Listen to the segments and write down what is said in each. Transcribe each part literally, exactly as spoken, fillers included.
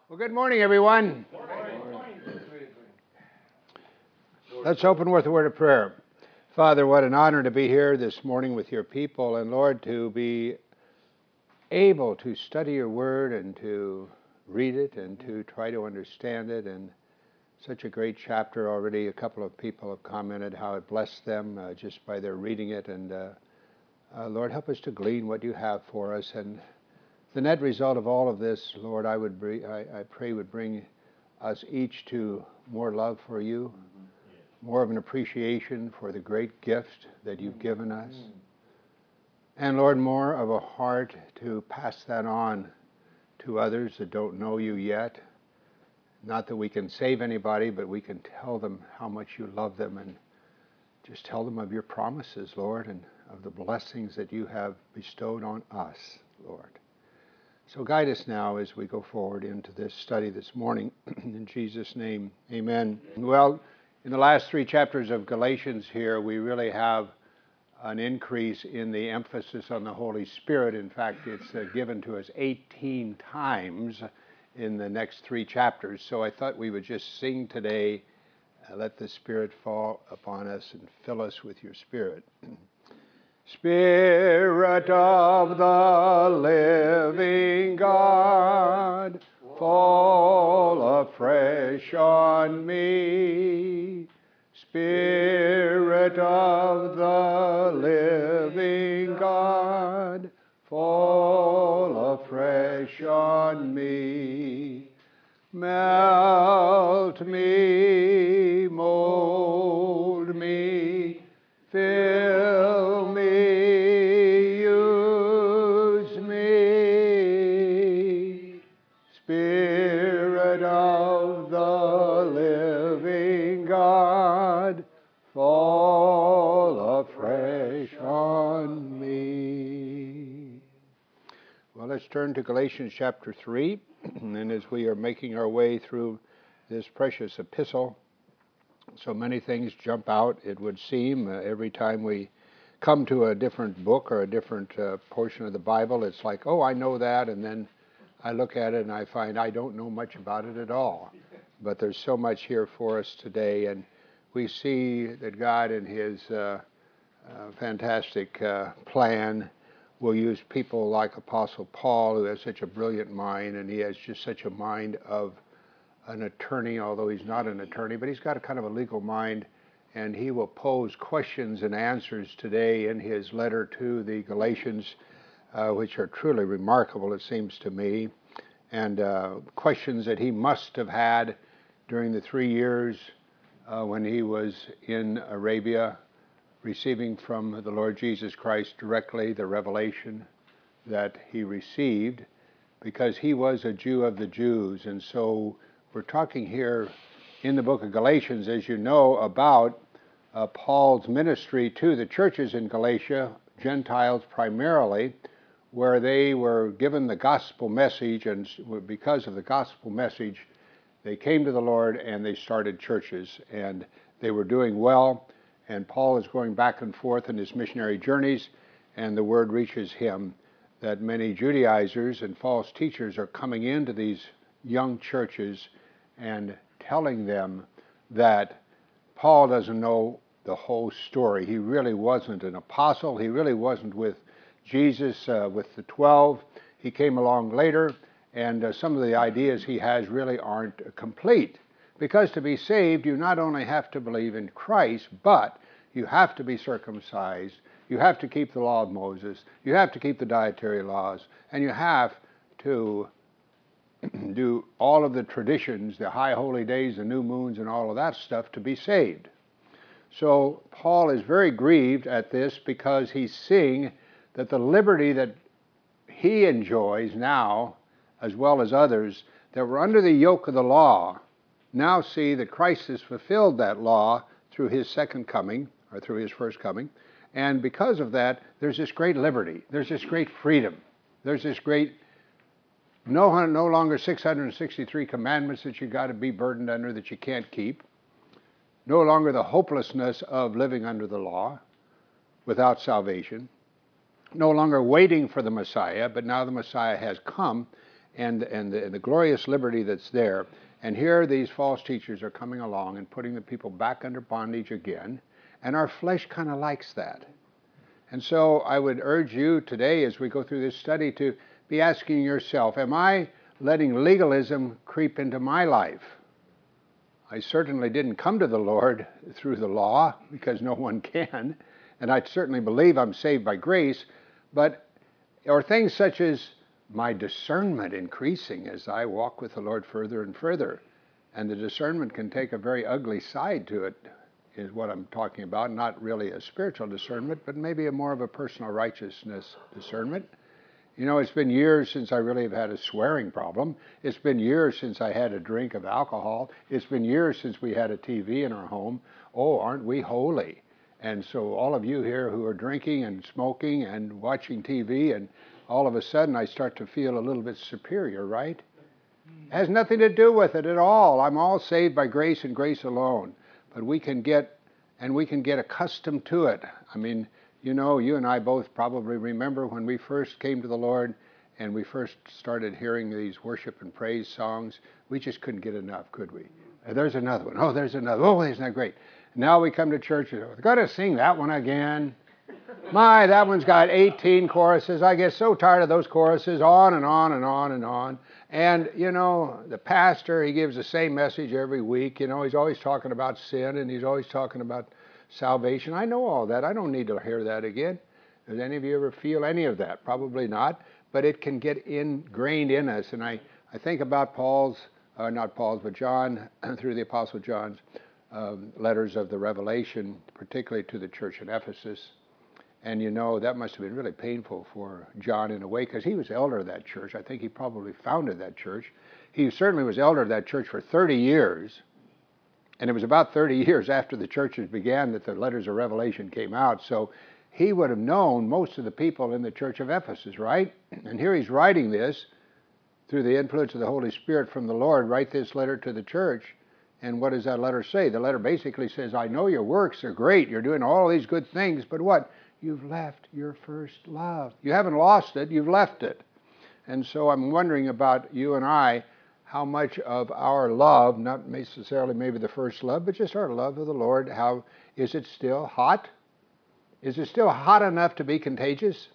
Well, good morning, everyone. Let's open with a word of prayer. Father, what an honor to be here this morning with your people, and Lord, to be able to study your word and to read it and to try to understand it. And such a great chapter already. A couple of people have commented how it blessed them uh, just by their reading it. And uh, uh, Lord, help us to glean what you have for us. And the net result of all of this, Lord, I would bring, I, I pray would bring us each to more love for you, mm-hmm. more of an appreciation for the great gift that you've given us, mm-hmm. and Lord, more of a heart to pass that on to others that don't know you yet. Not that we can save anybody, but we can tell them how much you love them and just tell them of your promises, Lord, and of the blessings that you have bestowed on us, Lord. So guide us now as we go forward into this study this morning. In Jesus' name, amen. Well, in the last three chapters of Galatians here, we really have an increase in the emphasis on the Holy Spirit. In fact, it's uh, given to us eighteen times in the next three chapters. So I thought we would just sing today, uh, let the Spirit fall upon us and fill us with your Spirit. Spirit of the living God, fall afresh on me. Spirit of the living God, fall afresh on me. Melt me, mold me, fill me, use me. Spirit of the living God, fall afresh on me. Well, let's turn to Galatians chapter three, and as we are making our way through this precious epistle, so many things jump out, it would seem, uh, every time we come to a different book or a different uh, portion of the Bible. It's like, oh, I know that, and then I look at it and I find I don't know much about it at all. But there's so much here for us today, and we see that God in his uh, uh, fantastic uh, plan will use people like Apostle Paul, who has such a brilliant mind, and he has just such a mind of an attorney, although he's not an attorney, but he's got a kind of a legal mind, and he will pose questions and answers today in his letter to the Galatians, uh, which are truly remarkable, it seems to me, and uh, questions that he must have had during the three years uh, when he was in Arabia, receiving from the Lord Jesus Christ directly the revelation that he received, because he was a Jew of the Jews. And so we're talking here in the book of Galatians, as you know, about uh, Paul's ministry to the churches in Galatia, Gentiles primarily, where they were given the gospel message, and because of the gospel message, they came to the Lord and they started churches, and they were doing well, and Paul is going back and forth in his missionary journeys, and the word reaches him that many Judaizers and false teachers are coming into these young churches and telling them that Paul doesn't know the whole story. He really wasn't an apostle. He really wasn't with Jesus, uh, with the twelve. He came along later, and uh, some of the ideas he has really aren't complete. Because to be saved, you not only have to believe in Christ, but you have to be circumcised. You have to keep the law of Moses. You have to keep the dietary laws. And you have to do all of the traditions, the high holy days, the new moons, and all of that stuff to be saved. So Paul is very grieved at this because he's seeing that the liberty that he enjoys now, as well as others, that were under the yoke of the law, now see that Christ has fulfilled that law through his second coming, or through his first coming. And because of that, there's this great liberty. There's this great freedom. There's this great No, no longer six hundred sixty-three commandments that you got to be burdened under that you can't keep. No longer the hopelessness of living under the law without salvation. No longer waiting for the Messiah, but now the Messiah has come, and, and, the, and the glorious liberty that's there. And here these false teachers are coming along and putting the people back under bondage again, and our flesh kind of likes that. And so I would urge you today as we go through this study to be asking yourself, am I letting legalism creep into my life? I certainly didn't come to the Lord through the law, because no one can, and I certainly believe I'm saved by grace, but or things such as my discernment increasing as I walk with the Lord further and further. And the discernment can take a very ugly side to it, is what I'm talking about, not really a spiritual discernment, but maybe a more of a personal righteousness discernment. You know, it's been years since I really have had a swearing problem. It's been years since I had a drink of alcohol. It's been years since we had a T V in our home. Oh, aren't we holy? And so all of you here who are drinking and smoking and watching T V, and all of a sudden I start to feel a little bit superior, right? It has nothing to do with it at all. I'm all saved by grace and grace alone. But we can get, and we can get accustomed to it. I mean, you know, you and I both probably remember when we first came to the Lord and we first started hearing these worship and praise songs, we just couldn't get enough, could we? There's another one. Oh, there's another. Oh, isn't that great? Now we come to church and we've got to sing that one again. My, that one's got eighteen choruses. I get so tired of those choruses, on and on and on and on. And, you know, the pastor, he gives the same message every week. You know, he's always talking about sin and he's always talking about salvation. I know all that. I don't need to hear that again. Does any of you ever feel any of that? Probably not. But it can get ingrained in us. And I, I think about Paul's, uh, not Paul's, but John, through the Apostle John's um, letters of the Revelation, particularly to the church in Ephesus. And you know, that must have been really painful for John in a way, because he was elder of that church. I think he probably founded that church. He certainly was elder of that church for thirty years. And it was about thirty years after the churches began that the letters of Revelation came out. So he would have known most of the people in the church of Ephesus, right? And here he's writing this through the influence of the Holy Spirit from the Lord, write this letter to the church. And what does that letter say? The letter basically says, I know your works are great. You're doing all these good things, but what? You've left your first love. You haven't lost it, you've left it. And so I'm wondering about you and I, how much of our love, not necessarily maybe the first love, but just our love of the Lord, how is it still hot? Is it still hot enough to be contagious?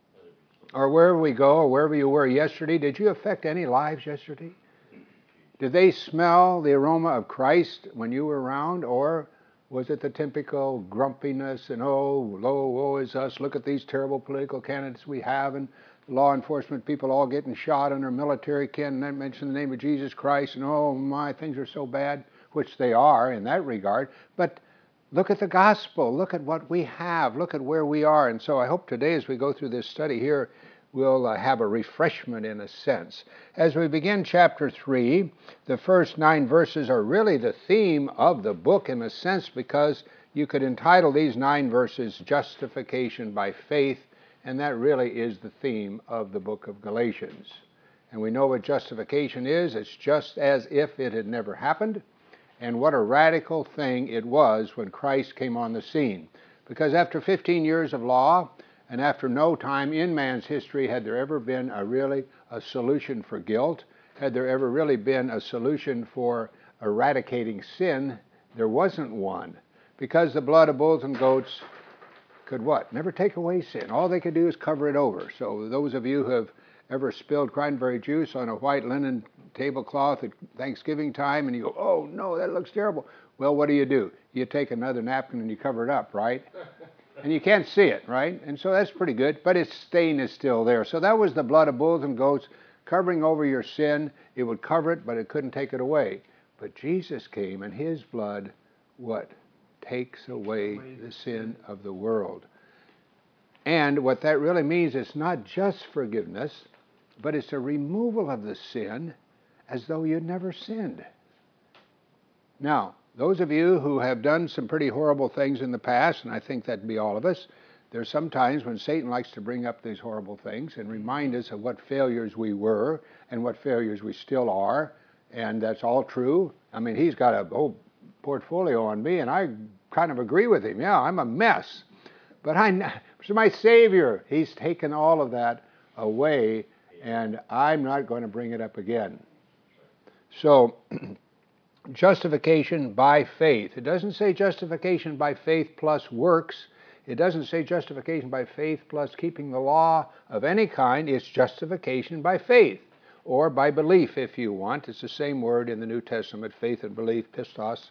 Or wherever we go, or wherever you were yesterday, did you affect any lives yesterday? Did they smell the aroma of Christ when you were around? Or was it the typical grumpiness and, oh, lo, woe is us, look at these terrible political candidates we have, and law enforcement people all getting shot, and our military can't mention the name of Jesus Christ, and oh my, things are so bad, which they are in that regard. But look at the gospel, look at what we have, look at where we are. And so I hope today as we go through this study here, we'll uh, have a refreshment in a sense. As we begin chapter three, the first nine verses are really the theme of the book in a sense, because you could entitle these nine verses Justification by Faith, and that really is the theme of the book of Galatians. And we know what justification is. It's just as if it had never happened, and what a radical thing it was when Christ came on the scene. Because after fifteen years of law, and after no time in man's history had there ever been a really a solution for guilt, had there ever really been a solution for eradicating sin, there wasn't one. Because the blood of bulls and goats could what? Never take away sin. All they could do is cover it over. So those of you who have ever spilled cranberry juice on a white linen tablecloth at Thanksgiving time and you go, oh no, that looks terrible. Well, what do you do? You take another napkin and you cover it up, right? And you can't see it, right? And so that's pretty good, but its stain is still there. So that was the blood of bulls and goats covering over your sin. It would cover it, but it couldn't take it away. But Jesus came, and his blood, what? Takes away the sin of the world. And what that really means is not just forgiveness, but it's a removal of the sin as though you'd never sinned. Now, those of you who have done some pretty horrible things in the past, and I think that'd be all of us, there's some times when Satan likes to bring up these horrible things and remind us of what failures we were and what failures we still are, and that's all true. I mean, he's got a whole portfolio on me, and I kind of agree with him. Yeah, I'm a mess. But I, so my Savior, he's taken all of that away, and I'm not going to bring it up again. So, justification by faith. It doesn't say justification by faith plus works. It doesn't say justification by faith plus keeping the law of any kind. It's justification by faith, or by belief if you want. It's the same word in the New Testament, faith and belief, pistos.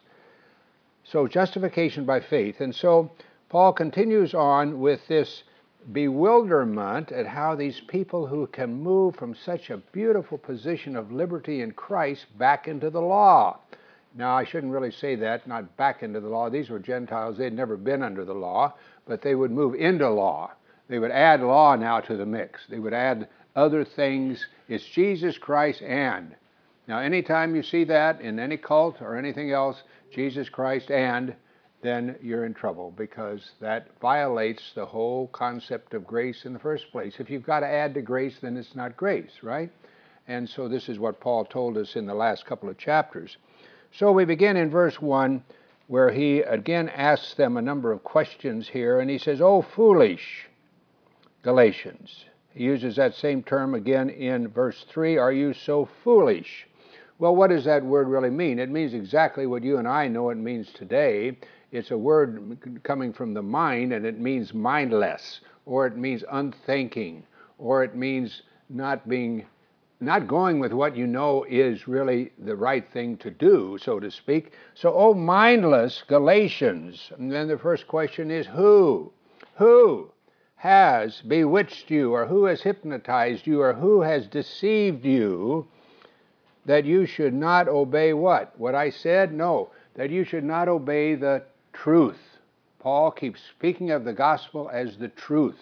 So justification by faith. And so Paul continues on with this bewilderment at how these people who can move from such a beautiful position of liberty in Christ back into the law. Now, I shouldn't really say that, not back into the law. These were Gentiles. They'd never been under the law, but they would move into law. They would add law now to the mix. They would add other things. It's Jesus Christ and. Now, anytime you see that in any cult or anything else, Jesus Christ and, then you're in trouble, because that violates the whole concept of grace in the first place. If you've got to add to grace, then it's not grace, right? And so this is what Paul told us in the last couple of chapters. So we begin in verse one, where he again asks them a number of questions here, and he says, "Oh, foolish Galatians." He uses that same term again in verse three, "Are you so foolish?" Well, what does that word really mean? It means exactly what you and I know it means today. It's a word coming from the mind, and it means mindless, or it means unthinking, or it means not being, not going with what you know is really the right thing to do, so to speak. So, oh, mindless Galatians. And then the first question is, who? Who has bewitched you, or who has hypnotized you, or who has deceived you, that you should not obey what? What I said? No, that you should not obey the truth. Paul keeps speaking of the gospel as the truth.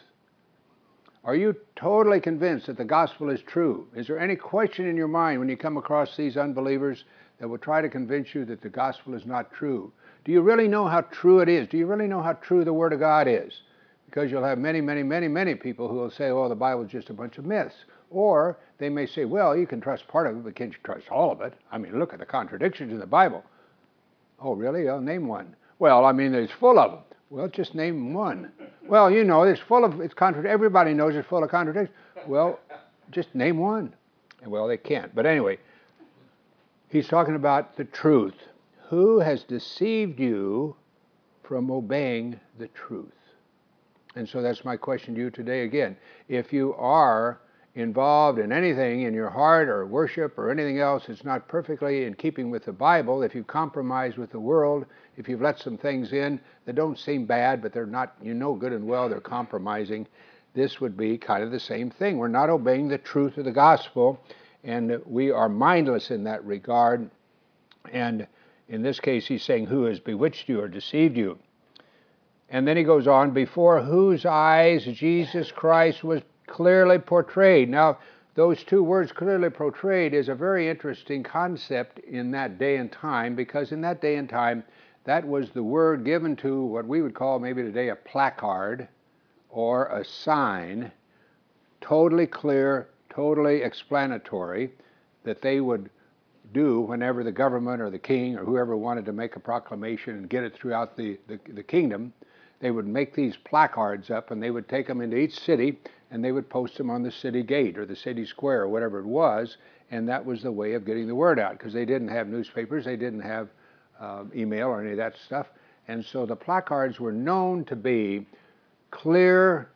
Are you totally convinced that the gospel is true? Is there any question in your mind when you come across these unbelievers that will try to convince you that the gospel is not true? Do you really know how true it is? Do you really know how true the Word of God is? Because you'll have many, many, many, many people who will say, oh, the Bible is just a bunch of myths. Or they may say, well, you can trust part of it, but can't you trust all of it? I mean, look at the contradictions in the Bible. Oh, really? I'll name one. Well, I mean, it's full of them. Well, just name one. Well, you know, it's full of, it's contra- everybody knows it's full of contradictions. Well, just name one. Well, they can't. But anyway, he's talking about the truth. Who has deceived you from obeying the truth? And so that's my question to you today again. If you are involved in anything in your heart or worship or anything else that's not perfectly in keeping with the Bible, if you've compromised with the world, if you've let some things in that don't seem bad, but they're not, you know good and well they're compromising, this would be kind of the same thing. We're not obeying the truth of the gospel, and we are mindless in that regard. And in this case, he's saying, who has bewitched you or deceived you? And then he goes on, before whose eyes Jesus Christ was clearly portrayed. Now, those two words, clearly portrayed, is a very interesting concept in that day and time, because in that day and time, that was the word given to what we would call maybe today a placard or a sign, totally clear, totally explanatory, that they would do whenever the government or the king or whoever wanted to make a proclamation and get it throughout the, the, the kingdom. They would make these placards up, and they would take them into each city, and they would post them on the city gate or the city square or whatever it was, and that was the way of getting the word out, because they didn't have newspapers, they didn't have uh, email or any of that stuff, and so the placards were known to be clear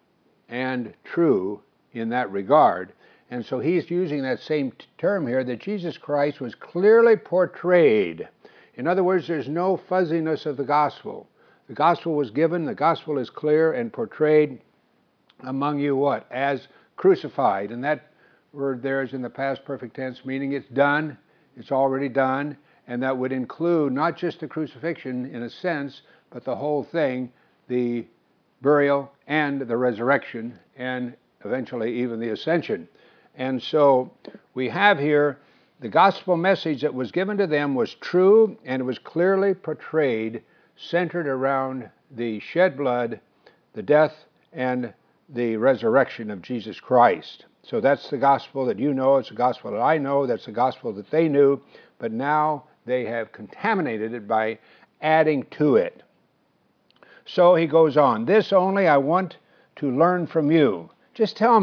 and true in that regard. And so he's using that same t- term here, that Jesus Christ was clearly portrayed. In other words, there's no fuzziness of the gospel. The gospel was given, the gospel is clear and portrayed among you what? As crucified. And that word there is in the past perfect tense, meaning it's done, it's already done, and that would include not just the crucifixion in a sense, but the whole thing, the burial and the resurrection, and eventually even the ascension. And so we have here the gospel message that was given to them was true, and it was clearly portrayed, centered around the shed blood, the death, and the resurrection of Jesus Christ. So that's the gospel that you know, it's the gospel that I know, that's the gospel that they knew, but now they have contaminated it by adding to it. So he goes on, this only I want to learn from you. Just tell me,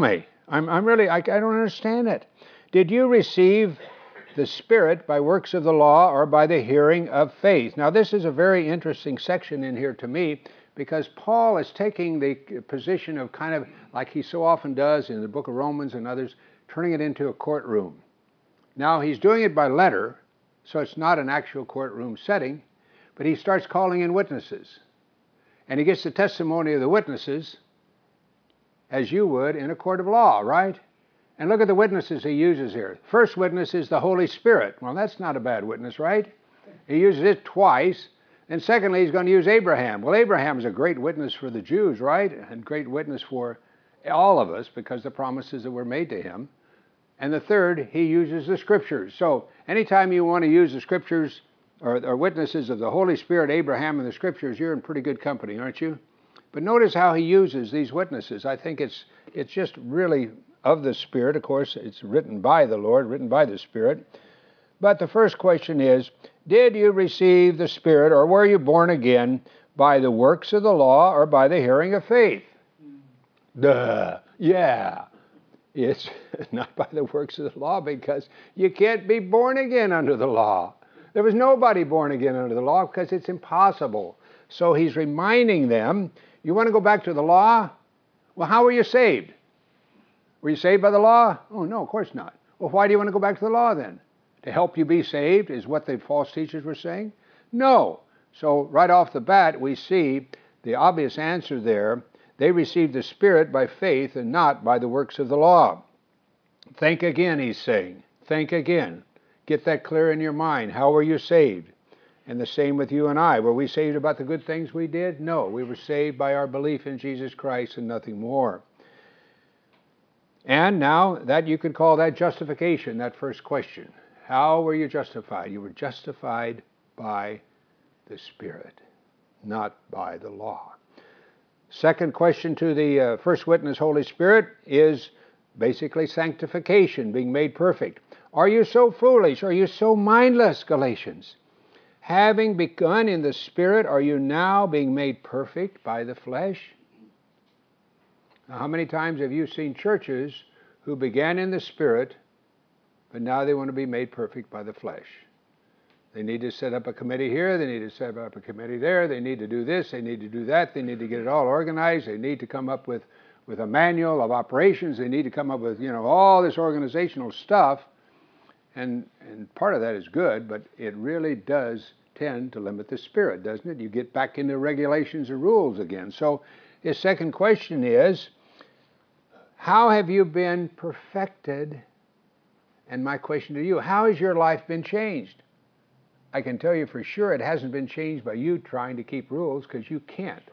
I'm, I'm really, I, I don't understand it. Did you receive the Spirit by works of the law or by the hearing of faith? Now, this is a very interesting section in here to me, because Paul is taking the position of kind of, like he so often does in the book of Romans and others, turning it into a courtroom. Now, he's doing it by letter, so it's not an actual courtroom setting, but he starts calling in witnesses. And he gets the testimony of the witnesses, as you would in a court of law, right? And look at the witnesses he uses here. First witness is the Holy Spirit. Well, that's not a bad witness, right? He uses it twice. And secondly, he's going to use Abraham. Well, Abraham is a great witness for the Jews, right? And great witness for all of us, because the promises that were made to him. And the third, he uses the Scriptures. So anytime you want to use the Scriptures or, or witnesses of the Holy Spirit, Abraham, and the Scriptures, you're in pretty good company, aren't you? But notice how he uses these witnesses. I think it's it's just really of the Spirit. Of course, it's written by the Lord, written by the Spirit. But the first question is, did you receive the Spirit, or were you born again by the works of the law or by the hearing of faith? Duh, yeah. It's not by the works of the law, because you can't be born again under the law. There was nobody born again under the law, because it's impossible. So he's reminding them, you want to go back to the law? Well, how were you saved? Were you saved by the law? Oh, no, of course not. Well, why do you want to go back to the law then? To help you be saved, is what the false teachers were saying? No. So right off the bat, we see the obvious answer there. They received the Spirit by faith and not by the works of the law. Think again, he's saying. Think again. Get that clear in your mind. How were you saved? And the same with you and I. Were we saved about the good things we did? No. We were saved by our belief in Jesus Christ and nothing more. And now that you could call that justification, that first question. How were you justified? You were justified by the Spirit, not by the law. Second question to the uh, first witness, Holy Spirit, is basically sanctification, being made perfect. Are you so foolish? Are you so mindless, Galatians? Having begun in the Spirit, are you now being made perfect by the flesh? Now, how many times have you seen churches who began in the Spirit, but now they want to be made perfect by the flesh? They need to set up a committee here, they need to set up a committee there, they need to do this, they need to do that, they need to get it all organized, they need to come up with, with a manual of operations, they need to come up with, you know, all this organizational stuff. And, and part of that is good, but it really does tend to limit the Spirit, doesn't it? You get back into regulations and rules again. So his second question is, how have you been perfected? And my question to you, how has your life been changed? I can tell you for sure it hasn't been changed by you trying to keep rules, because you can't.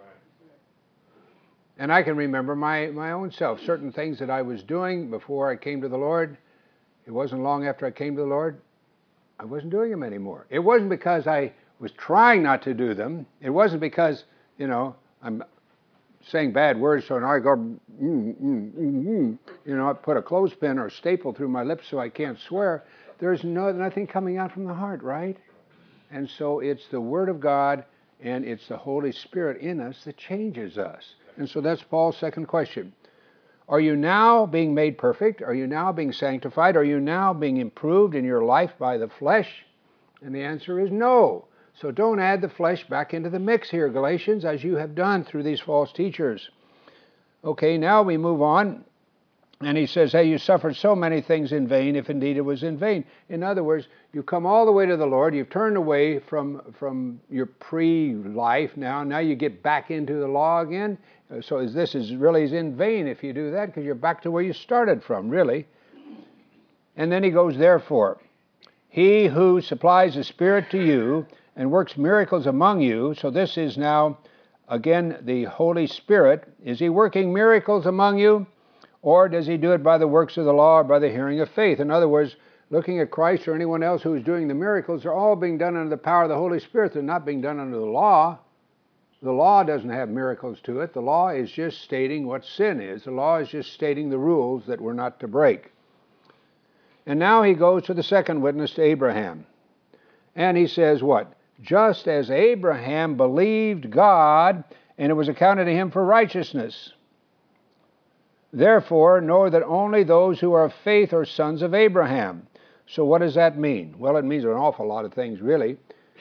And I can remember my, my own self, certain things that I was doing before I came to the Lord. It wasn't long after I came to the Lord, I wasn't doing them anymore. It wasn't because I was trying not to do them. It wasn't because, you know, I'm saying bad words, so now I go, mm, mm, mm, mm. you know, I put a clothespin or a staple through my lips so I can't swear. There's no, nothing coming out from the heart, right? And so it's the Word of God and it's the Holy Spirit in us that changes us. And so that's Paul's second question. Are you now being made perfect? Are you now being sanctified? Are you now being improved in your life by the flesh? And the answer is no. So don't add the flesh back into the mix here, Galatians, as you have done through these false teachers. Okay, now we move on. And he says, hey, you suffered so many things in vain, if indeed it was in vain. In other words, you've come all the way to the Lord. You've turned away from, from your pre-life now. Now you get back into the law again. So is this is really is in vain if you do that, because you're back to where you started from, really. And then he goes, therefore, he who supplies the Spirit to you and works miracles among you. So this is now, again, the Holy Spirit. Is he working miracles among you? Or does he do it by the works of the law or by the hearing of faith? In other words, looking at Christ or anyone else who's doing the miracles, they're all being done under the power of the Holy Spirit. They're not being done under the law. The law doesn't have miracles to it. The law is just stating what sin is. The law is just stating the rules that we're not to break. And now he goes to the second witness, to Abraham. And he says what? Just as Abraham believed God, and it was accounted to him for righteousness. Therefore, know that only those who are of faith are sons of Abraham. So what does that mean? Well, it means an awful lot of things, really.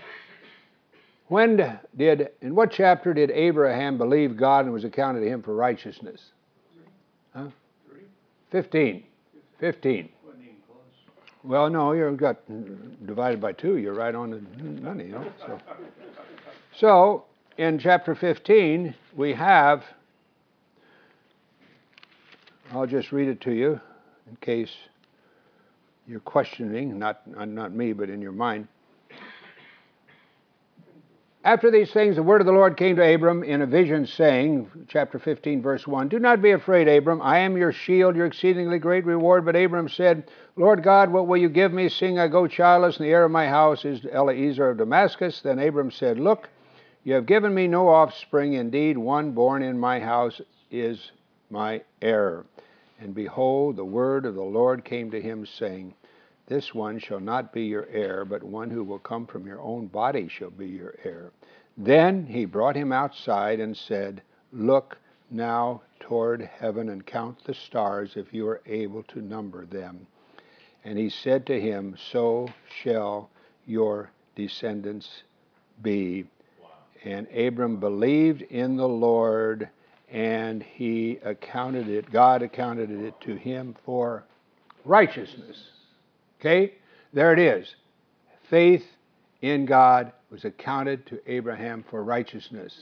When did, in what chapter did Abraham believe God and was accounted to him for righteousness? Huh? Fifteen. Fifteen. Well, no, you've got divided by two. You're right on the money. You know? So, so, in chapter fifteen, we have, I'll just read it to you in case you're questioning, not, not me, but in your mind. After these things, the word of the Lord came to Abram in a vision, saying, chapter fifteen, verse one, Do not be afraid, Abram. I am your shield, your exceedingly great reward. But Abram said, Lord God, what will you give me, seeing I go childless, and the heir of my house is Eliezer of Damascus? Then Abram said, Look, you have given me no offspring. Indeed, one born in my house is my heir. And behold, the word of the Lord came to him, saying, This one shall not be your heir, but one who will come from your own body shall be your heir. Then he brought him outside and said, Look now toward heaven and count the stars, if you are able to number them. And he said to him, So shall your descendants be. Wow. And Abram believed in the Lord, and he accounted it, God accounted it to him for righteousness. Okay, there it is. Faith in God was accounted to Abraham for righteousness.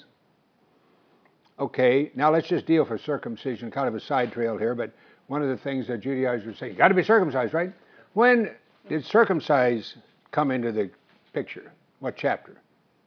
Okay, now let's just deal for circumcision, kind of a side trail here, but one of the things that Judaizers say, you got to be circumcised, right? When did circumcise come into the picture? What chapter?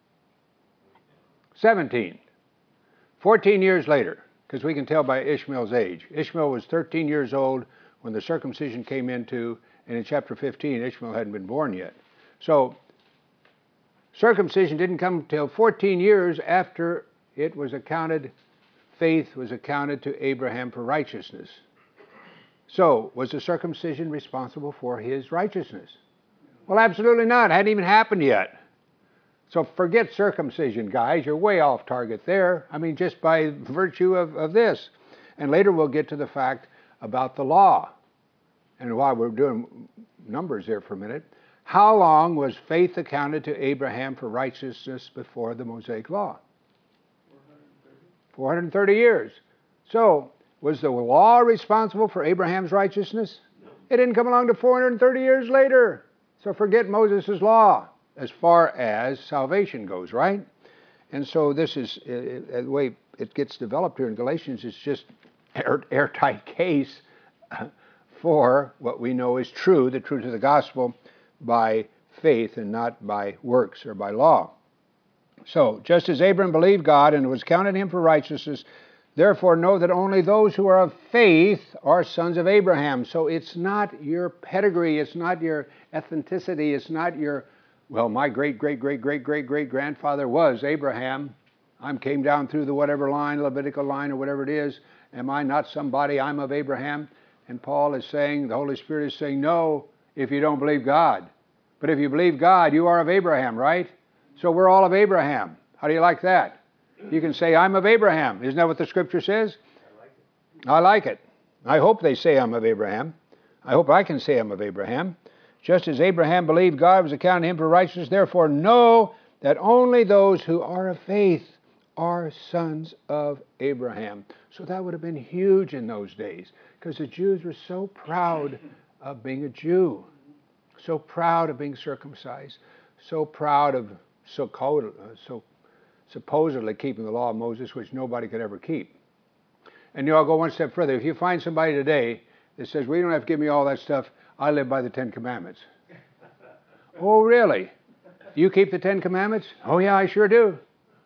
seventeen. fourteen years later, because we can tell by Ishmael's age. Ishmael was thirteen years old when the circumcision came into, and in chapter fifteen, Ishmael hadn't been born yet. So, circumcision didn't come till fourteen years after it was accounted, faith was accounted to Abraham for righteousness. So, was the circumcision responsible for his righteousness? Well, absolutely not. It hadn't even happened yet. So forget circumcision, guys. You're way off target there. I mean, just by virtue of, of this. And later we'll get to the fact about the law. And while we're doing numbers there for a minute, how long was faith accounted to Abraham for righteousness before the Mosaic Law? four hundred thirty years. So, was the law responsible for Abraham's righteousness? No. It didn't come along to four hundred thirty years later. So forget Moses' law as far as salvation goes, right? And so this is, uh, the way it gets developed here in Galatians, it's just air, airtight case for what we know is true, the truth of the gospel, by faith and not by works or by law. So, just as Abram believed God and it was counted him for righteousness, therefore know that only those who are of faith are sons of Abraham. So it's not your pedigree, it's not your ethnicity, it's not your, well, my great, great, great, great, great, great grandfather was Abraham. I came down through the whatever line, Levitical line or whatever it is. Am I not somebody? I'm of Abraham. And Paul is saying, the Holy Spirit is saying, no, if you don't believe God. But if you believe God, you are of Abraham, right? So we're all of Abraham. How do you like that? You can say, I'm of Abraham. Isn't that what the Scripture says? I like it. I like it. I hope they say I'm of Abraham. I hope I can say I'm of Abraham. Just as Abraham believed God was accounted him for righteousness, therefore know that only those who are of faith are sons of Abraham. So that would have been huge in those days, because the Jews were so proud of being a Jew, so proud of being circumcised, so proud of so, called, so supposedly keeping the law of Moses, which nobody could ever keep. And you all go one step further. If you find somebody today that says, well, you don't have to give me all that stuff, I live by the Ten Commandments. Oh, really? You keep the Ten Commandments? Oh, yeah, I sure do.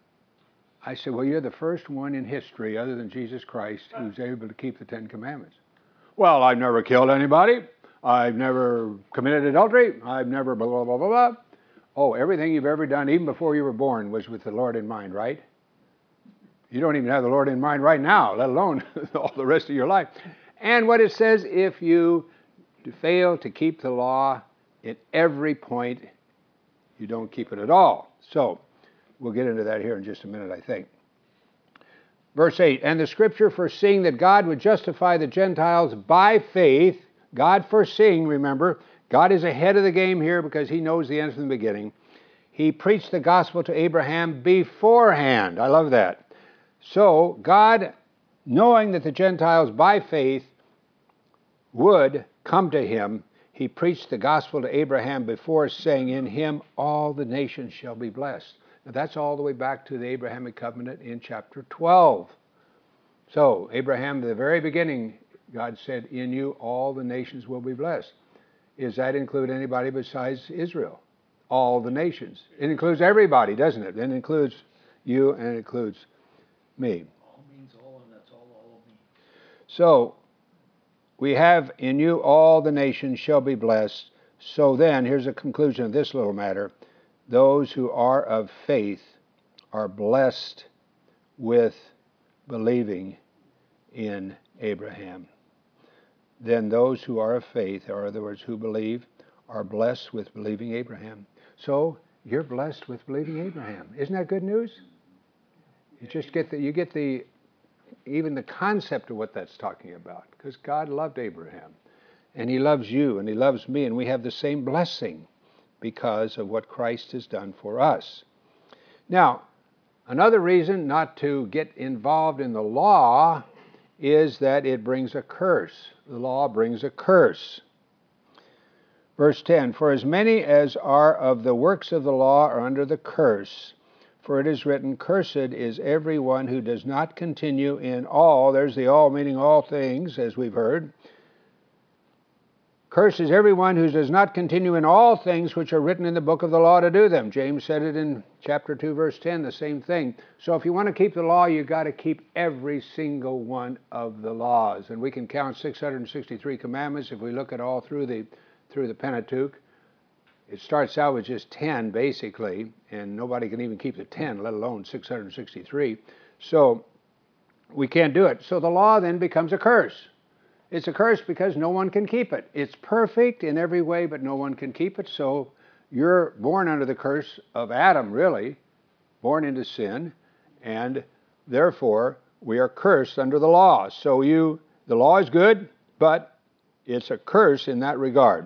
I said, well, you're the first one in history, other than Jesus Christ, who's able to keep the Ten Commandments. Well, I've never killed anybody. I've never committed adultery. I've never blah, blah, blah, blah, blah. Oh, everything you've ever done, even before you were born, was with the Lord in mind, right? You don't even have the Lord in mind right now, let alone all the rest of your life. And what it says, if you fail to keep the law at every point, you don't keep it at all. So, we'll get into that here in just a minute, I think. Verse eight, and the scripture foreseeing that God would justify the Gentiles by faith, God foreseeing, remember, God is ahead of the game here because he knows the end from the beginning. He preached the gospel to Abraham beforehand. I love that. So God, knowing that the Gentiles by faith would come to him, he preached the gospel to Abraham before, saying, in him all the nations shall be blessed. Now that's all the way back to the Abrahamic covenant in chapter twelve. So Abraham, at the very beginning, God said, in you all the nations will be blessed. Does that include anybody besides Israel? All the nations. It includes everybody, doesn't it? It includes you and it includes me. All means all, and that's all, all of me. So we have in you all the nations shall be blessed. So then, here's a conclusion of this little matter. Those who are of faith are blessed with believing in Abraham. Then those who are of faith, or in other words, who believe, are blessed with believing Abraham. So you're blessed with believing Abraham. Isn't that good news? You just get the, you get the, even the concept of what that's talking about, because God loved Abraham, and he loves you, and he loves me, and we have the same blessing because of what Christ has done for us. Now, another reason not to get involved in the law is that it brings a curse. The law brings a curse. Verse ten, for as many as are of the works of the law are under the curse, for it is written, cursed is every one who does not continue in all, there's the all meaning all things, as we've heard. Cursed is everyone who does not continue in all things which are written in the book of the law to do them. James said it in chapter two, verse ten, the same thing. So if you want to keep the law, you've got to keep every single one of the laws. And we can count six hundred sixty-three commandments if we look at all through the, through the Pentateuch. It starts out with just ten, basically, and nobody can even keep the ten, let alone six hundred sixty-three. So we can't do it. So the law then becomes a curse. It's a curse because no one can keep it. It's perfect in every way, but no one can keep it. So you're born under the curse of Adam, really, born into sin, and therefore we are cursed under the law. So you, the law is good, but it's a curse in that regard.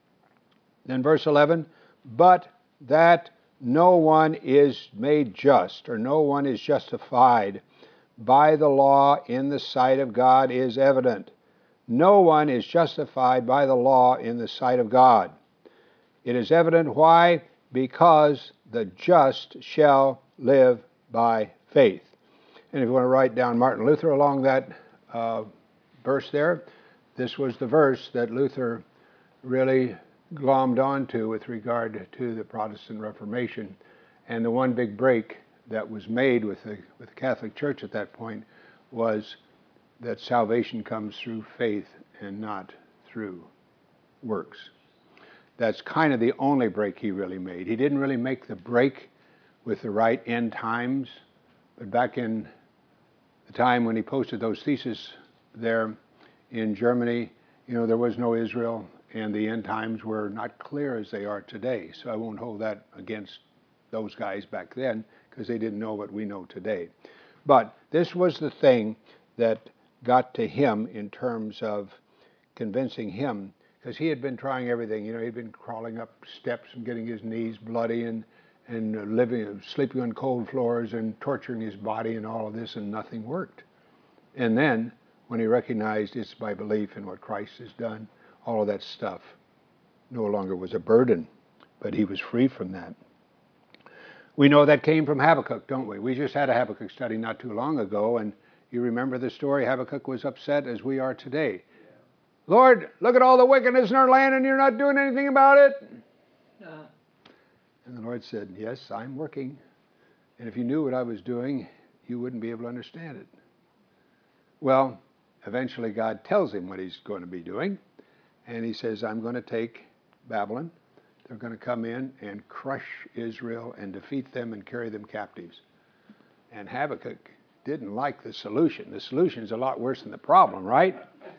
Then verse eleven, but that no one is made just, or no one is justified by the law in the sight of God is evident. No one is justified by the law in the sight of God. It is evident why? Because the just shall live by faith. And if you want to write down Martin Luther along that uh, verse there, this was the verse that Luther really glommed onto with regard to the Protestant Reformation. And the one big break that was made with the, with the Catholic Church at that point was that salvation comes through faith and not through works. That's kind of the only break he really made. He didn't really make the break with the right end times, but back in the time when he posted those theses there in Germany, you know, there was no Israel, and the end times were not clear as they are today. So I won't hold that against those guys back then, because they didn't know what we know today. But this was the thing that got to him in terms of convincing him, because he had been trying everything. You know, he'd been crawling up steps and getting his knees bloody and and living, sleeping on cold floors and torturing his body and all of this, and nothing worked. And then when he recognized it's by belief in what Christ has done, all of that stuff no longer was a burden, but he was free from that. We know that came from Habakkuk, don't we? We just had a Habakkuk study not too long ago, and you remember the story. Habakkuk was upset as we are today. Yeah. Lord, look at all the wickedness in our land and you're not doing anything about it. Uh. And the Lord said, yes, I'm working. And if you knew what I was doing, you wouldn't be able to understand it. Well, eventually God tells him what he's going to be doing. And he says, I'm going to take Babylon. They're going to come in and crush Israel and defeat them and carry them captives. And Habakkuk didn't like the solution. The solution is a lot worse than the problem, right?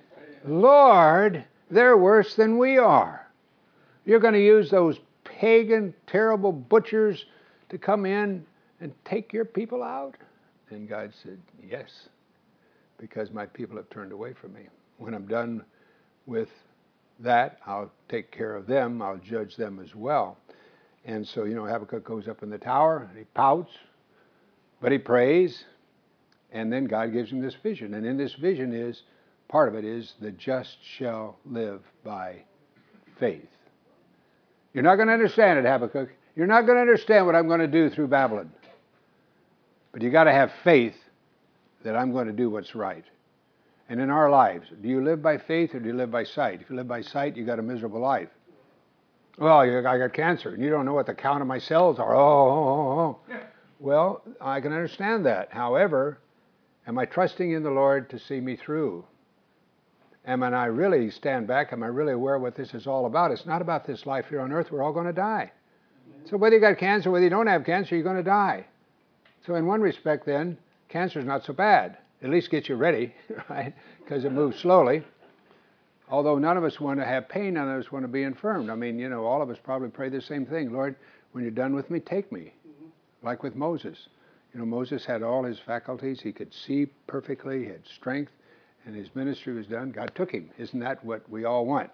Lord, they're worse than we are. You're going to use those pagan, terrible butchers to come in and take your people out? And God said, yes, because my people have turned away from me. When I'm done with that, I'll take care of them. I'll judge them as well. And so, you know, Habakkuk goes up in the tower, and he pouts, but he prays, and then God gives him this vision. And in this vision is, part of it is, the just shall live by faith. You're not going to understand it, Habakkuk. You're not going to understand what I'm going to do through Babylon. But you got to have faith that I'm going to do what's right. And in our lives, do you live by faith or do you live by sight? If you live by sight, you got a miserable life. Well, I got cancer, and you don't know what the count of my cells are. Oh, oh, oh, oh. Well, I can understand that. However, am I trusting in the Lord to see me through? Am I really stand back? Am I really aware of what this is all about? It's not about this life here on earth. We're all going to die. So whether you got cancer, whether you don't have cancer, you're going to die. So in one respect then, cancer is not so bad. At least get you ready, right? Because it moves slowly. Although none of us want to have pain, none of us want to be infirmed. I mean, you know, all of us probably pray the same thing. Lord, when you're done with me, take me. Mm-hmm. Like with Moses. You know, Moses had all his faculties. He could see perfectly. He had strength. And his ministry was done. God took him. Isn't that what we all want?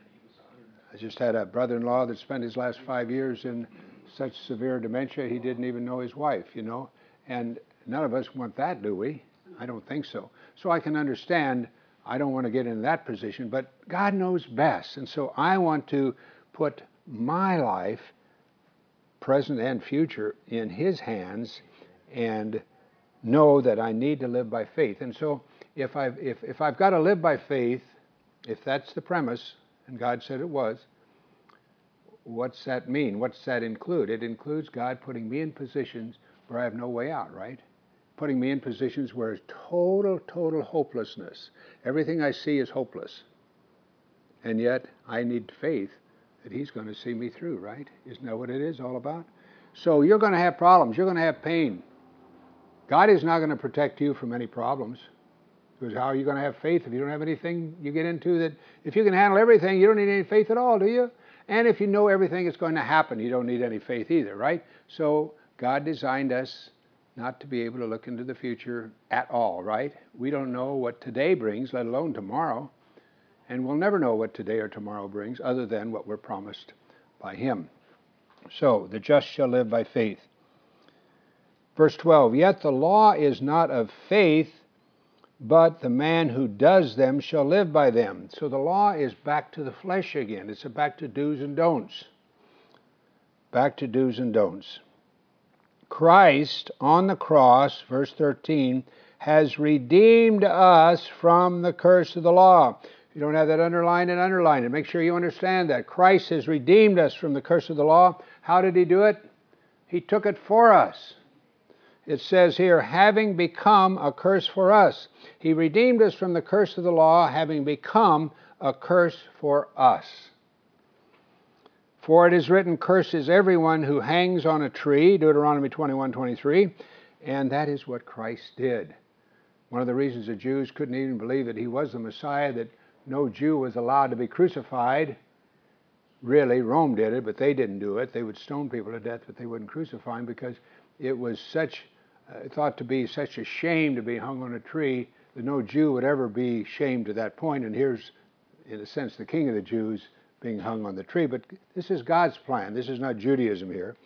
I just had a brother-in-law that spent his last five years in such severe dementia, he didn't even know his wife, you know. And none of us want that, do we? I don't think so. So I can understand, I don't want to get in that position, but God knows best. And so I want to put my life, present and future, in his hands and know that I need to live by faith. And so if I've, if, if I've got to live by faith, if that's the premise, and God said it was, what's that mean? What's that include? It includes God putting me in positions where I have no way out, right? Putting me in positions where it's total, total hopelessness. Everything I see is hopeless. And yet I need faith that he's going to see me through, right? Isn't that what it is all about? So you're going to have problems. You're going to have pain. God is not going to protect you from any problems. Because how are you going to have faith if you don't have anything you get into that, if you can handle everything, you don't need any faith at all, do you? And if you know everything is going to happen, you don't need any faith either, right? So God designed us not to be able to look into the future at all, right? We don't know what today brings, let alone tomorrow. And we'll never know what today or tomorrow brings other than what we're promised by him. So, the just shall live by faith. Verse twelve, yet the law is not of faith, but the man who does them shall live by them. So the law is back to the flesh again. It's back to do's and don'ts. Back to do's and don'ts. Christ on the cross, verse thirteen, has redeemed us from the curse of the law. If you don't have that underlined, and underline it. Make sure you understand that. Christ has redeemed us from the curse of the law. How did he do it? He took it for us. It says here, having become a curse for us. He redeemed us from the curse of the law, having become a curse for us. For it is written, cursed is everyone who hangs on a tree, Deuteronomy twenty-one twenty-three, and that is what Christ did. One of the reasons the Jews couldn't even believe that he was the Messiah, that no Jew was allowed to be crucified. Really, Rome did it, but they didn't do it. They would stone people to death, but they wouldn't crucify them because it was such Uh, thought to be such a shame to be hung on a tree that no Jew would ever be shamed to that point. And here's, in a sense, the king of the Jews being hung on the tree. But this is God's plan. This is not Judaism here.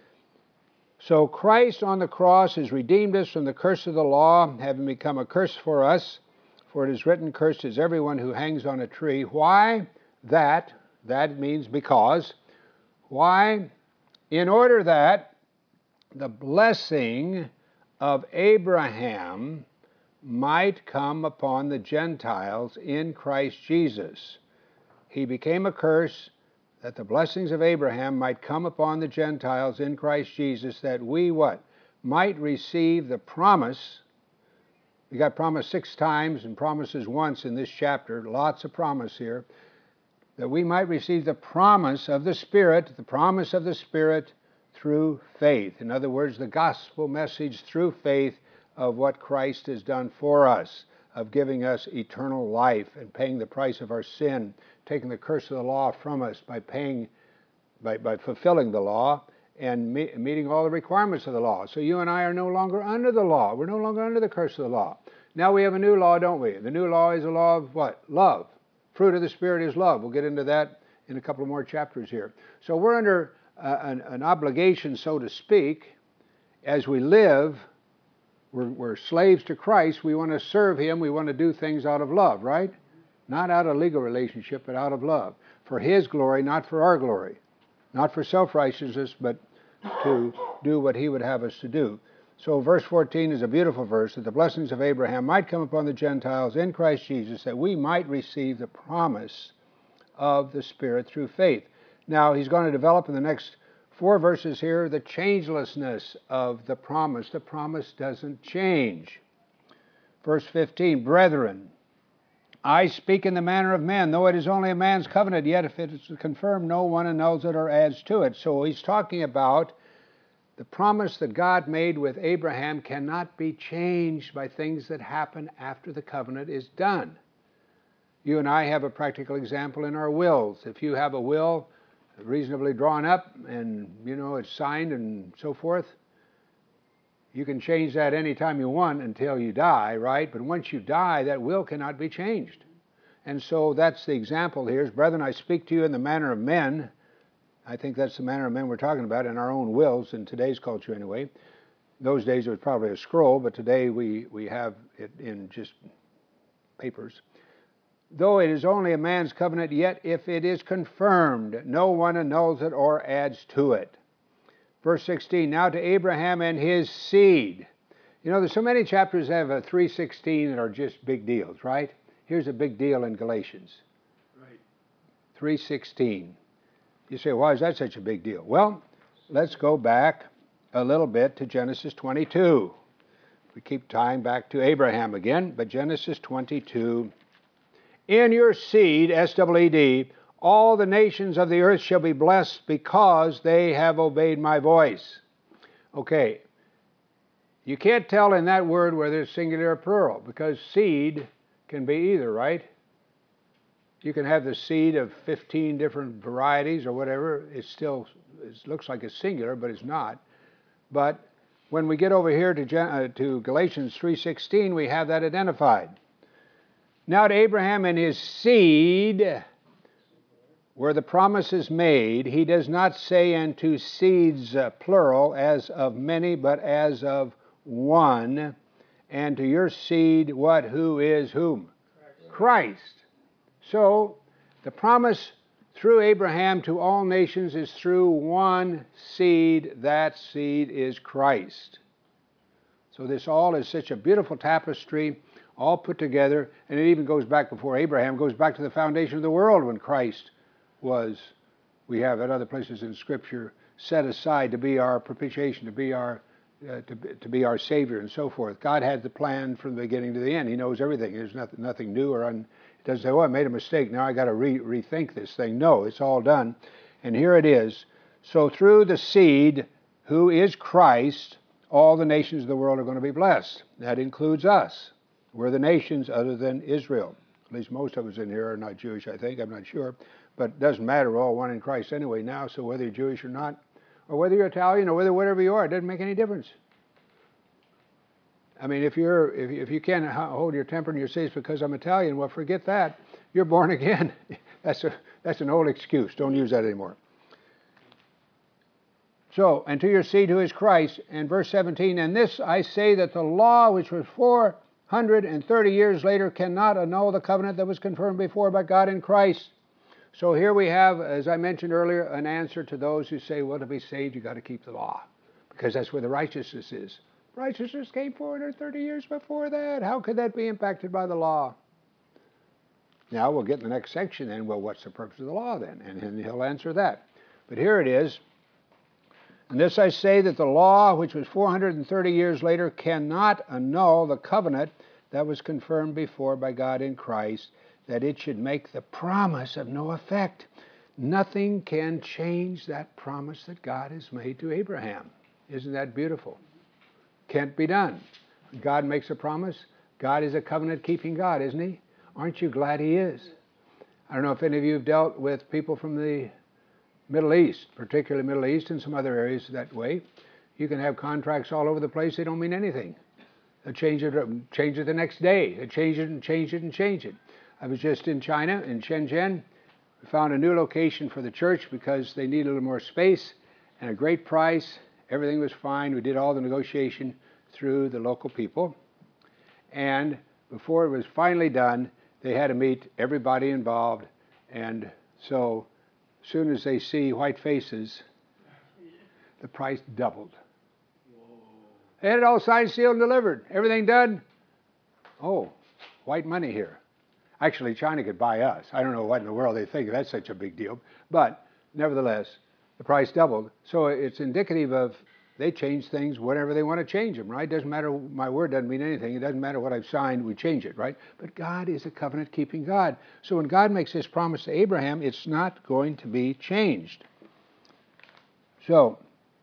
So Christ on the cross has redeemed us from the curse of the law, having become a curse for us. For it is written, cursed is everyone who hangs on a tree. Why? That, that means because. Why? In order that the blessing of Abraham might come upon the Gentiles in Christ Jesus. He became a curse that the blessings of Abraham might come upon the Gentiles in Christ Jesus, that we what? Might receive the promise. We got promise six times and promises once in this chapter, lots of promise here, that we might receive the promise of the Spirit, the promise of the Spirit through faith. In other words, the gospel message through faith of what Christ has done for us, of giving us eternal life and paying the price of our sin, taking the curse of the law from us by paying, by, by fulfilling the law, and me- meeting all the requirements of the law. So you and I are no longer under the law. We're no longer under the curse of the law. Now we have a new law, don't we? The new law is a law of what? Love. Fruit of the Spirit is love. We'll get into that in a couple of more chapters here. So we're under uh, an, an obligation, so to speak, as we live. We're, we're slaves to Christ. We want to serve Him. We want to do things out of love, right? Not out of legal relationship, but out of love. For His glory, not for our glory. Not for self-righteousness, but to do what He would have us to do. So verse fourteen is a beautiful verse, that the blessings of Abraham might come upon the Gentiles in Christ Jesus, that we might receive the promise of the Spirit through faith. Now, he's going to develop in the next four verses here the changelessness of the promise. The promise doesn't change. Verse fifteen, brethren, I speak in the manner of men, though it is only a man's covenant, yet if it is confirmed, no one annuls it or adds to it. So he's talking about the promise that God made with Abraham cannot be changed by things that happen after the covenant is done. You and I have a practical example in our wills. If you have a will reasonably drawn up and, you know, it's signed and so forth, you can change that anytime you want until you die, right? But once you die, that will cannot be changed. And so that's the example here. Brethren, I speak to you in the manner of men. I think that's the manner of men we're talking about in our own wills, in today's culture anyway. Those days it was probably a scroll, but today we, we have it in just papers. Though it is only a man's covenant, yet if it is confirmed, no one annuls it or adds to it. Verse sixteen, now to Abraham and his seed. You know, there's so many chapters that have a three sixteen that are just big deals, right? Here's a big deal in Galatians. Right. three sixteen. You say, why is that such a big deal? Well, let's go back a little bit to Genesis twenty-two. We keep tying back to Abraham again, but Genesis twenty-two. In your seed, S E E D, all the nations of the earth shall be blessed because they have obeyed my voice. Okay, you can't tell in that word whether it's singular or plural, because seed can be either, right? You can have the seed of fifteen different varieties or whatever. It's still, it looks like it's singular, but it's not. But when we get over here to, uh, to Galatians three sixteen, we have that identified. Now to Abraham and his seed, where the promise is made, he does not say unto seeds, uh, plural, as of many, but as of one. And to your seed, what, who is whom? Christ. Christ. So, the promise through Abraham to all nations is through one seed. That seed is Christ. So this all is such a beautiful tapestry, all put together, and it even goes back before Abraham, goes back to the foundation of the world when Christ was, we have at other places in Scripture, set aside to be our propitiation, to be our uh, to, to be our Savior and so forth. God had the plan from the beginning to the end. He knows everything. There's nothing, nothing new or un, it doesn't say, oh, I made a mistake, now I got to re- rethink this thing. No, it's all done. And here it is. So through the seed, who is Christ, all the nations of the world are going to be blessed. That includes us. We're the nations other than Israel. At least most of us in here are not Jewish, I think. I'm not sure. But it doesn't matter. We're all one in Christ anyway now, so whether you're Jewish or not, or whether you're Italian or whether whatever you are, it doesn't make any difference. I mean, if you're if, if you can't hold your temper and you say it's because I'm Italian, well, forget that. You're born again. That's a that's an old excuse. Don't use that anymore. So, and to your seed who is Christ, and verse seventeen, and this I say that the law which was four hundred thirty years later cannot annul the covenant that was confirmed before by God in Christ. So here we have, as I mentioned earlier, an answer to those who say, well, to be saved, you've got to keep the law, because that's where the righteousness is. Righteousness came four hundred thirty years before that. How could that be impacted by the law? Now we'll get in the next section then, well, what's the purpose of the law then? And, and he'll answer that. But here it is. And this I say that the law, which was four hundred thirty years later, cannot annul the covenant that was confirmed before by God in Christ, that it should make the promise of no effect. Nothing can change that promise that God has made to Abraham. Isn't that beautiful? Can't be done. God makes a promise. God is a covenant-keeping God, isn't he? Aren't you glad he is? I don't know if any of you have dealt with people from the Middle East, particularly Middle East and some other areas that way. You can have contracts all over the place. They don't mean anything. They change it, change it the next day. They change it and change it and change it. I was just in China, in Shenzhen. We found a new location for the church because they needed a little more space and a great price. Everything was fine. We did all the negotiation through the local people. And before it was finally done, they had to meet everybody involved. And so as soon as they see white faces, the price doubled. They had it all signed, sealed, and delivered. Everything done. Oh, white money here. Actually, China could buy us. I don't know what in the world they think that's such a big deal. But nevertheless, the price doubled. So it's indicative of they change things whenever they want to change them, right? Doesn't matter, my word doesn't mean anything. It doesn't matter what I've signed, we change it, right? But God is a covenant-keeping God. So when God makes this promise to Abraham, it's not going to be changed. So,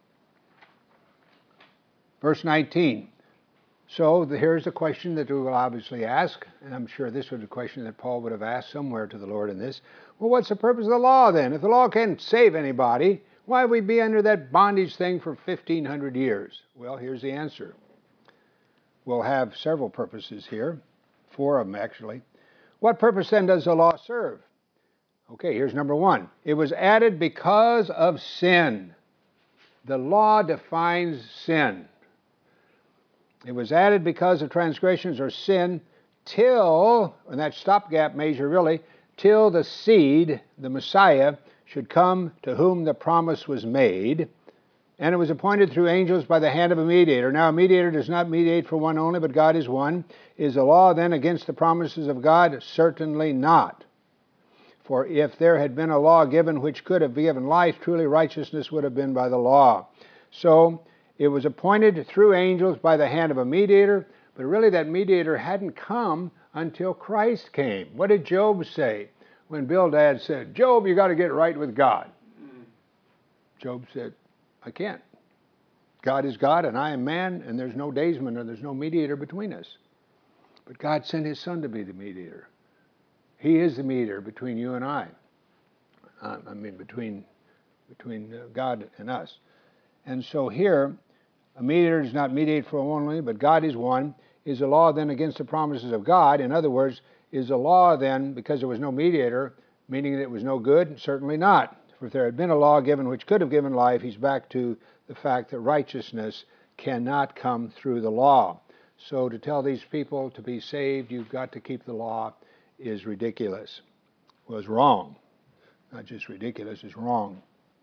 verse nineteen. So here's a question that we will obviously ask, and I'm sure this was a question that Paul would have asked somewhere to the Lord in this. Well, what's the purpose of the law then? If the law can't save anybody, why would we be under that bondage thing for fifteen hundred years? Well, here's the answer. We'll have several purposes here, four of them actually. What purpose then does the law serve? Okay, here's number one. It was added because of sin. The law defines sin. It was added because of transgressions or sin till, and that stopgap measure really, till the seed, the Messiah, should come to whom the promise was made. And it was appointed through angels by the hand of a mediator. Now a mediator does not mediate for one only, but God is one. Is the law then against the promises of God? Certainly not. For if there had been a law given which could have given life, truly righteousness would have been by the law. So it was appointed through angels by the hand of a mediator, but really that mediator hadn't come until Christ came. What did Job say when Bildad said, Job, you got to get right with God? Job said, I can't. God is God and I am man, and there's no daysman and there's no mediator between us. But God sent his Son to be the mediator. He is the mediator between you and I. Uh, I mean, between, between uh, God and us. And so here, a mediator does not mediate for one only, but God is one. Is the law then against the promises of God? In other words, is the law then, because there was no mediator, meaning that it was no good? Certainly not. For if there had been a law given which could have given life, he's back to the fact that righteousness cannot come through the law. So to tell these people to be saved, you've got to keep the law, is ridiculous. Was wrong. Not just ridiculous, it's wrong.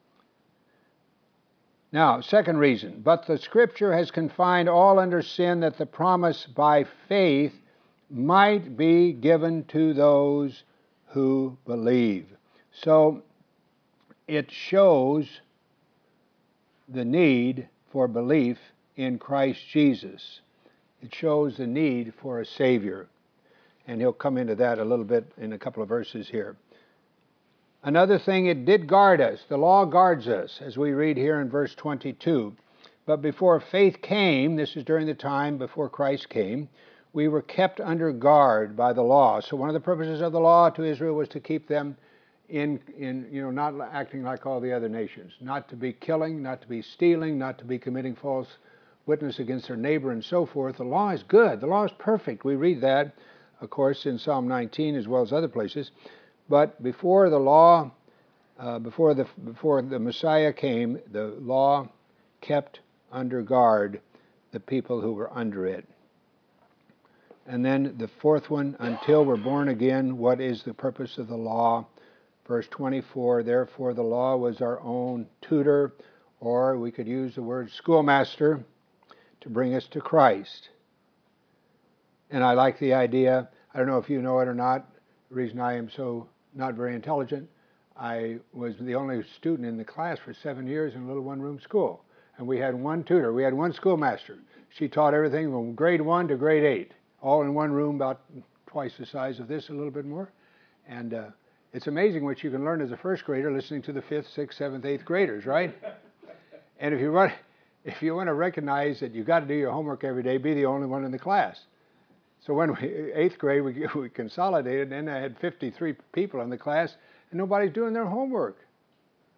Now, second reason, but the Scripture has confined all under sin that the promise by faith might be given to those who believe. So it shows the need for belief in Christ Jesus. It shows the need for a Savior. And he'll come into that a little bit in a couple of verses here. Another thing, it did guard us. The law guards us, as we read here in verse twenty-two. But before faith came, this is during the time before Christ came, we were kept under guard by the law. So one of the purposes of the law to Israel was to keep them in, in you know, not acting like all the other nations, not to be killing, not to be stealing, not to be committing false witness against their neighbor and so forth. The law is good. The law is perfect. We read that, of course, in Psalm nineteen as well as other places. But before the law, uh, before the before the Messiah came, the law kept under guard the people who were under it. And then the fourth one, until we're born again, what is the purpose of the law? Verse twenty-four, therefore the law was our own tutor, or we could use the word schoolmaster, to bring us to Christ. And I like the idea, I don't know if you know it or not, the reason I am so not very intelligent, I was the only student in the class for seven years in a little one-room school. And we had one tutor, we had one schoolmaster. She taught everything from grade one to grade eight, all in one room about twice the size of this, a little bit more. And uh, it's amazing what you can learn as a first grader listening to the fifth, sixth, seventh, eighth graders, right? And if you want, if you want to recognize that you've got to do your homework every day, be the only one in the class. So when we, eighth grade, we, we consolidated, and I had fifty-three people in the class, and nobody's doing their homework.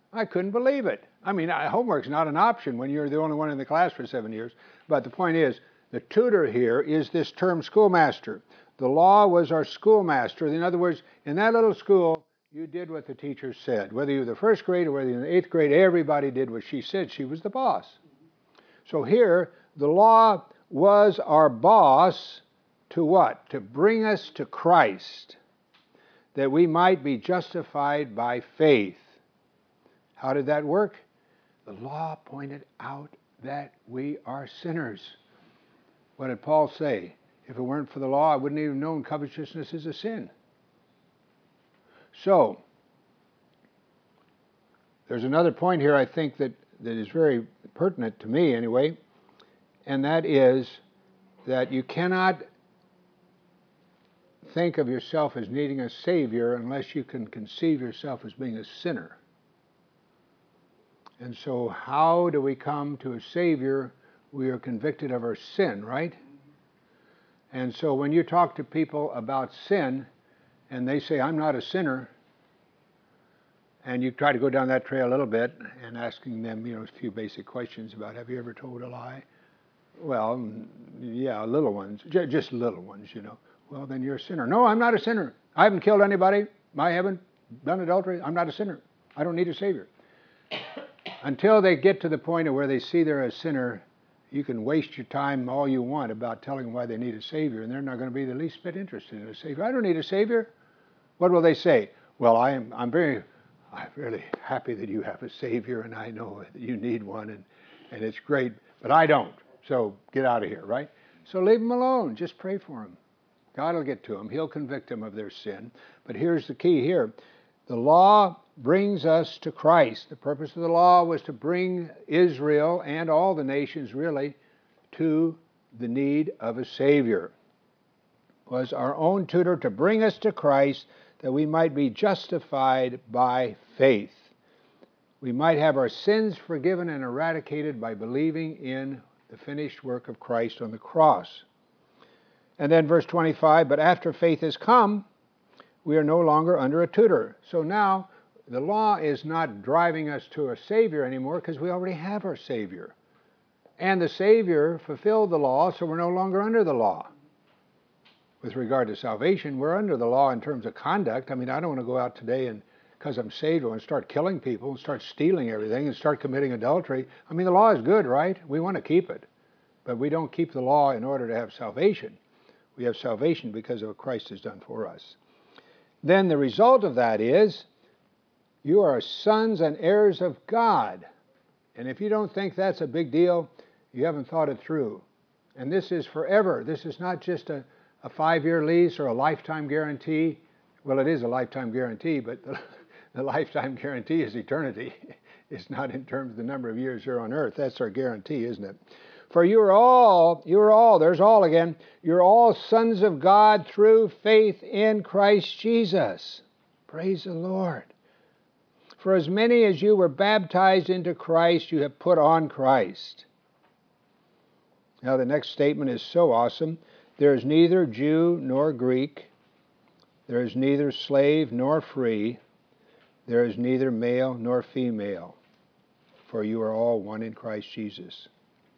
I couldn't believe it. I mean, homework's not an option when you're the only one in the class for seven years. But the point is, the tutor here is this term schoolmaster. The law was our schoolmaster. In other words, in that little school, you did what the teacher said. Whether you were the first grade or whether you were in the eighth grade, everybody did what she said. She was the boss. So here, the law was our boss to what? To bring us to Christ, that we might be justified by faith. How did that work? The law pointed out that we are sinners. What did Paul say? If it weren't for the law, I wouldn't even known covetousness is a sin. So, there's another point here I think that, that is very pertinent to me anyway, and that is that you cannot think of yourself as needing a Savior unless you can conceive yourself as being a sinner. And so how do we come to a Savior? We are convicted of our sin, right? And so when you talk to people about sin, and they say, I'm not a sinner, and you try to go down that trail a little bit, and asking them, you know, a few basic questions about, have you ever told a lie? Well, yeah, little ones, j- just little ones, you know. Well, then you're a sinner. No, I'm not a sinner. I haven't killed anybody. I haven't done adultery. I'm not a sinner. I don't need a Savior. Until they get to the point of where they see they're a sinner, you can waste your time all you want about telling them why they need a Savior, and they're not going to be the least bit interested in a Savior. I don't need a Savior. What will they say? Well, I am, I'm very, I'm really happy that you have a Savior, and I know that you need one, and, and it's great, but I don't. So get out of here, right? So leave them alone. Just pray for them. God will get to them. He'll convict them of their sin. But here's the key here. The law brings us to Christ. The purpose of the law was to bring Israel and all the nations really to the need of a Savior. It was our own tutor to bring us to Christ that we might be justified by faith. We might have our sins forgiven and eradicated by believing in the finished work of Christ on the cross. And then verse twenty-five, but after faith has come, we are no longer under a tutor. So now the law is not driving us to a Savior anymore because we already have our Savior. And the Savior fulfilled the law, so we're no longer under the law. With regard to salvation, we're under the law in terms of conduct. I mean, I don't want to go out today and, because I'm saved, and start killing people and start stealing everything and start committing adultery. I mean, the law is good, right? We want to keep it. But we don't keep the law in order to have salvation. We have salvation because of what Christ has done for us. Then the result of that is you are sons and heirs of God. And if you don't think that's a big deal, you haven't thought it through. And this is forever. This is not just a, a five-year lease or a lifetime guarantee. Well, it is a lifetime guarantee, but the, the lifetime guarantee is eternity. It's not in terms of the number of years here on earth. That's our guarantee, isn't it? For you are all, you are all, there's all again, you're all sons of God through faith in Christ Jesus. Praise the Lord. For as many as you were baptized into Christ, you have put on Christ. Now the next statement is so awesome. There is neither Jew nor Greek. There is neither slave nor free. There is neither male nor female. For you are all one in Christ Jesus.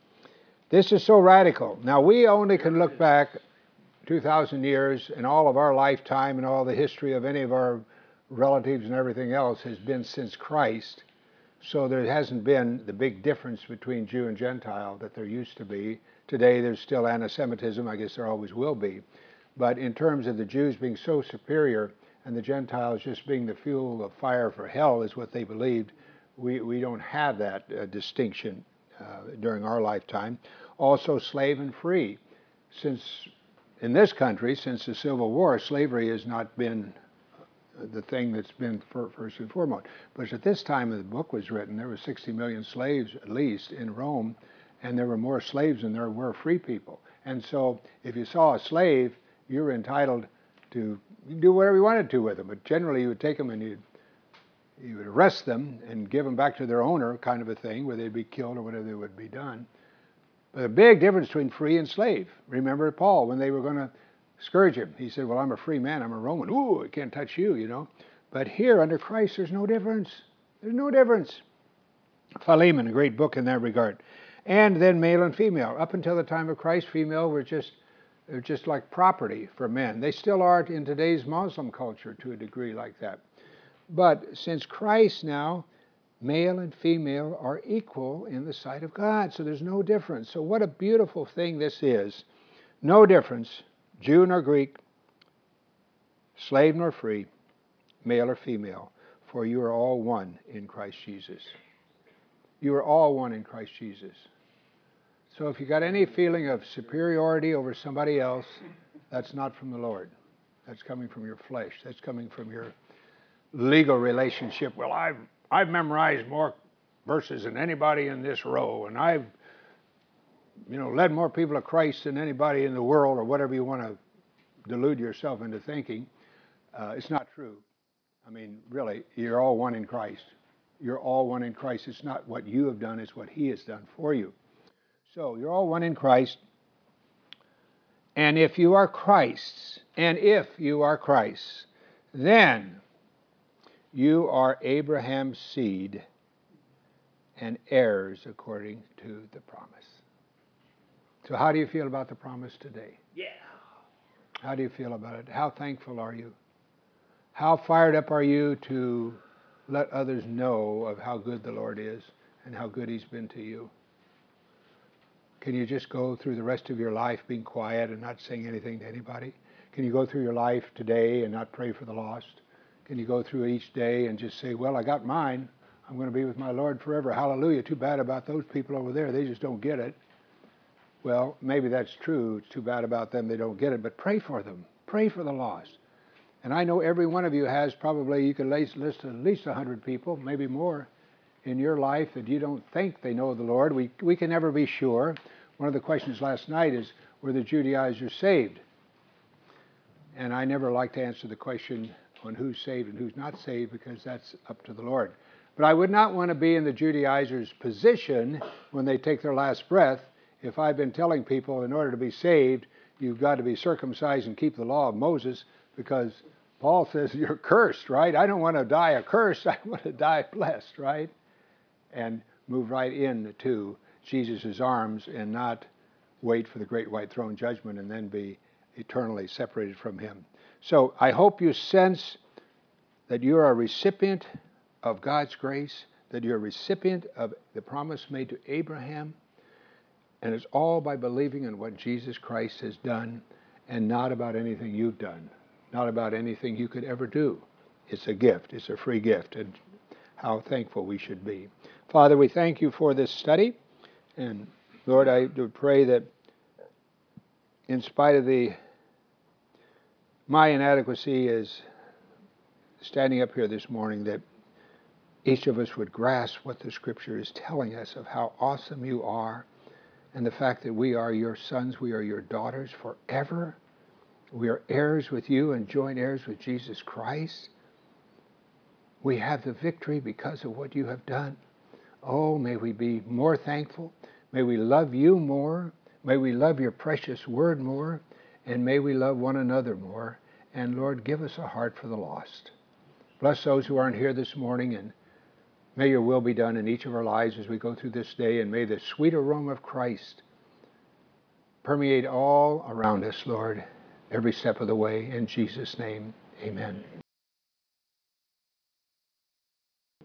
This is so radical. Now, we only can look back two thousand years, and all of our lifetime and all the history of any of our relatives and everything else has been since Christ. So there hasn't been the big difference between Jew and Gentile that there used to be. Today there's still anti-Semitism. I guess there always will be. But in terms of the Jews being so superior and the Gentiles just being the fuel of fire for hell is what they believed, we, we don't have that uh, distinction uh, during our lifetime. Also slave and free. Since in this country, since the Civil War, slavery has not been the thing that's been first and foremost. But at this time the book was written, there were sixty million slaves at least in Rome, and there were more slaves than there were free people. And so if you saw a slave, you were entitled to do whatever you wanted to with them. But generally you would take them and you'd, you would arrest them and give them back to their owner, kind of a thing, where they'd be killed or whatever would be done. But a big difference between free and slave. Remember Paul, when they were going to scourge him, he said, well, I'm a free man, I'm a Roman. Ooh, I can't touch you, you know. But here, under Christ, there's no difference. There's no difference. Philemon, a great book in that regard. And then male and female. Up until the time of Christ, female were just, were just like property for men. They still are in today's Muslim culture to a degree like that. But since Christ now, male and female are equal in the sight of God. So there's no difference. So what a beautiful thing this is. No difference, Jew nor Greek, slave nor free, male or female, for you are all one in Christ Jesus. You are all one in Christ Jesus. So if you got any feeling of superiority over somebody else, that's not from the Lord. That's coming from your flesh. That's coming from your legal relationship. Well, I've, I've memorized more verses than anybody in this row, and I've you know, led more people to Christ than anybody in the world, or whatever you want to delude yourself into thinking. Uh, it's not true. I mean, really, you're all one in Christ. You're all one in Christ. It's not what you have done, it's what He has done for you. So you're all one in Christ. And if you are Christ's, and if you are Christ's, then you are Abraham's seed and heirs according to the promise. So how do you feel about the promise today? Yeah. How do you feel about it? How thankful are you? How fired up are you to let others know of how good the Lord is and how good He's been to you? Can you just go through the rest of your life being quiet and not saying anything to anybody? Can you go through your life today and not pray for the lost? Can you go through each day and just say, well, I got mine. I'm going to be with my Lord forever. Hallelujah. Too bad about those people over there. They just don't get it. Well, maybe that's true. It's too bad about them. They don't get it. But pray for them. Pray for the lost. And I know every one of you has probably, you can list at least one hundred people, maybe more, in your life that you don't think they know the Lord. We, we can never be sure. One of the questions last night is, were the Judaizers saved? And I never like to answer the question on who's saved and who's not saved, because that's up to the Lord. But I would not want to be in the Judaizers' position when they take their last breath if I've been telling people in order to be saved, you've got to be circumcised and keep the law of Moses, because Paul says you're cursed, right? I don't want to die accursed. I want to die blessed, right? And move right into Jesus' arms and not wait for the great white throne judgment and then be eternally separated from Him. So I hope you sense that you're a recipient of God's grace, that you're a recipient of the promise made to Abraham, and it's all by believing in what Jesus Christ has done and not about anything you've done, not about anything you could ever do. It's a gift. It's a free gift, and how thankful we should be. Father, we thank you for this study, and Lord, I do pray that in spite of the my inadequacy as standing up here this morning, that each of us would grasp what the Scripture is telling us of how awesome you are, and the fact that we are your sons, we are your daughters forever. We are heirs with you and joint heirs with Jesus Christ. We have the victory because of what you have done. Oh, may we be more thankful. May we love you more. May we love your precious word more. And may we love one another more. And Lord, give us a heart for the lost. Bless those who aren't here this morning, and may your will be done in each of our lives as we go through this day, and may the sweet aroma of Christ permeate all around us, Lord, every step of the way. In Jesus' name, amen.